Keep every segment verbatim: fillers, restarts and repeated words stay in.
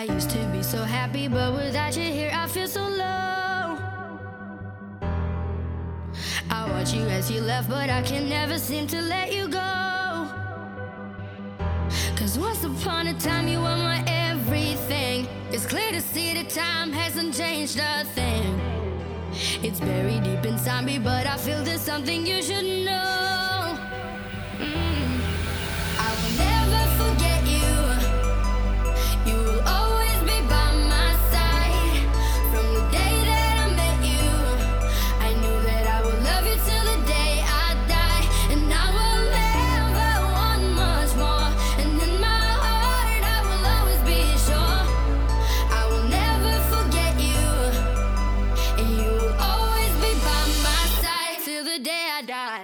I used to be so happy, but without you here I feel so low. I watch you as you left, but I can never seem to let you go. Cause once upon a time you were my everything. It's clear to see that time hasn't changed a thing. It's buried deep inside me, but I feel there's something you should know. mm. I will never forget you. You will always be by my side. From the day that I met you, I knew that I would love you till the day I die. And I will never want much more. And in my heart I will always be sure I will never forget you. And you will always be by my side till the day I die.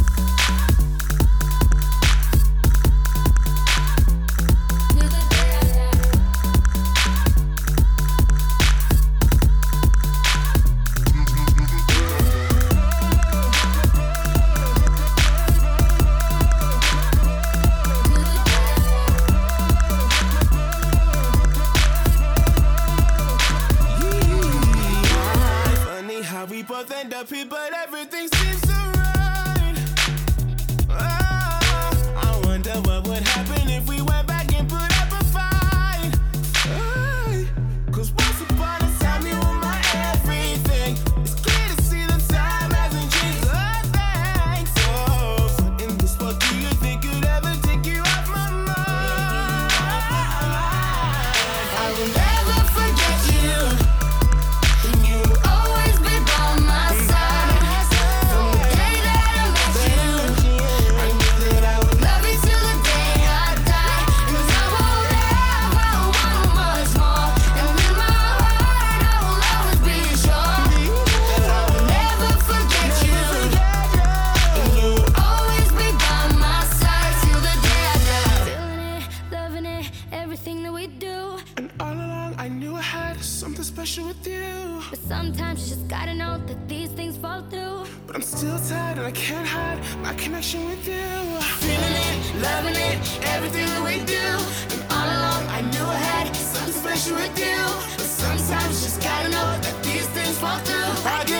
We both end up here, but everything seems so right. Oh, I wonder what would happen if we went back and put up a fight. Oh, Cause once upon a time you were my everything. It's clear to see that time hasn't changed a thing. So, what in this world do you think could ever take you off my mind? I will never forget you. You will always be by my side. From the day that I met you, I knew that I would love you till the day I die. Cause I will never want much more. And in my heart I will always be sure that I will never forget you. And you will always be by my side till the day I die. Feeling it, loving it, everything that we do. And all along I knew I had something special with you. But sometimes you just gotta know that these things fall through. But I'm still tired and I can't hide my connection with you. Feeling it, loving it, everything that we do. And all along I knew I had something special with you. But sometimes you just gotta know that these things fall through. I